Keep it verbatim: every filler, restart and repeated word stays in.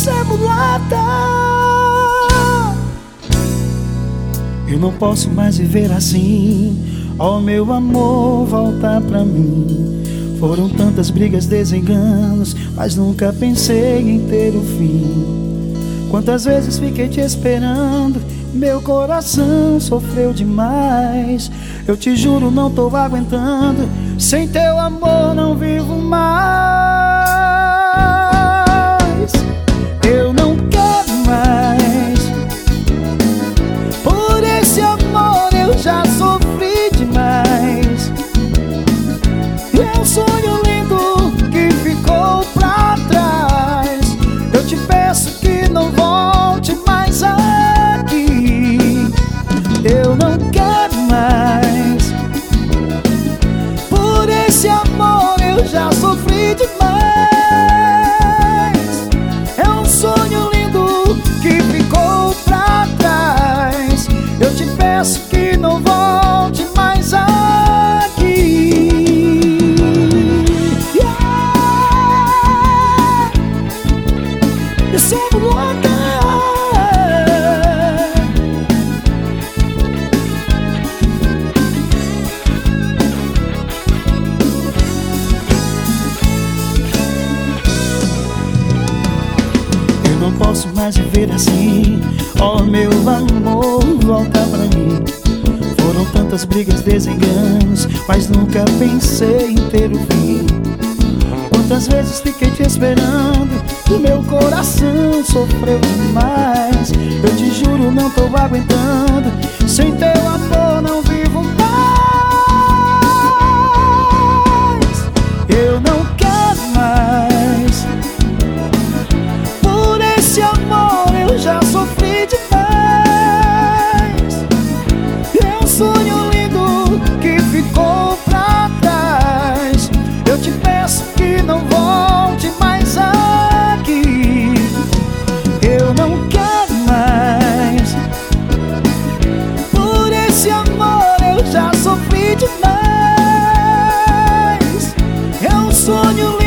dissimulada. Eu não posso mais viver assim. Ó, meu amor, volta pra mim. Foram tantas brigas, desenganos, mas nunca pensei em ter o fim. Quantas vezes fiquei te esperando, meu coração sofreu demais. Eu te juro, não tô aguentando, sem teu amor não vivo mais. Eu não quero mais, por esse amor eu já sofri demais. É um sonho lindo que ficou pra trás. Eu te peço que não volte mais aqui. Eu não quero mais, por esse amor eu já sofri demais. É um sonho lindo que ficou pra trás. Eu te peço que não volte mais aqui. Eu não posso mais viver assim. Ó, meu amor, volta pra mim. Foram tantas brigas, desenganos, mas nunca pensei em ter o fim. Quantas vezes fiquei te esperando, o meu coração sofreu demais. Eu te juro, não tô aguentando, sem teu amor não vivo mais. Eu não quero mais, por esse amor eu já sofri demais. É um sonho lindo que ficou pra trás. Eu te peço que não volte mais aqui. Eu não quero mais, por esse amor eu já sofri demais. É um sonho lindo